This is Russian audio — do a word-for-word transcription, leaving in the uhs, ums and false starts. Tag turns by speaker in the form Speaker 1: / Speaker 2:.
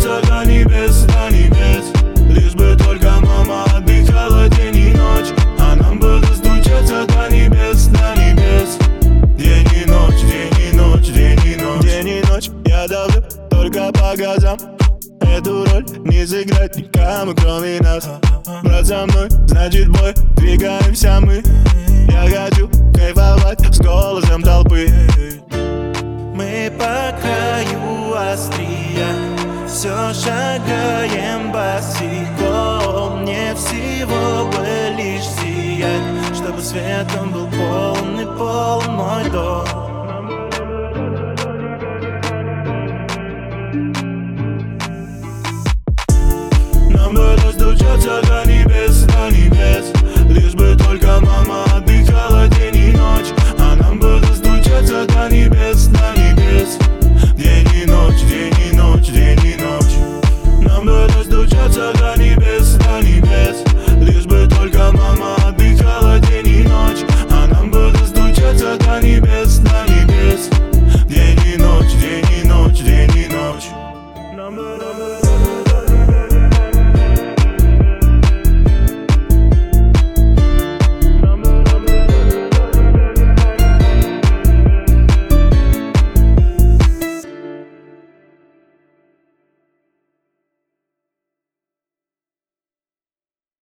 Speaker 1: достучаться до небес, до небес. Лишь бы только мама отдыхала день и ночь, а нам бы достучаться до небес, до небес. День и ночь, день и ночь, день и ночь. День и ночь я давлю только по газам. Эту роль не сыграть никому, кроме нас. Брат за мной, значит бой, двигаемся мы. Я хочу кайфовать с голосом толпы.
Speaker 2: Мы по краю острия, все шагаем босиком. Мне всего бы лишь сиять, чтобы светом был полный, полон мой дом.
Speaker 1: Нам бы достучаться до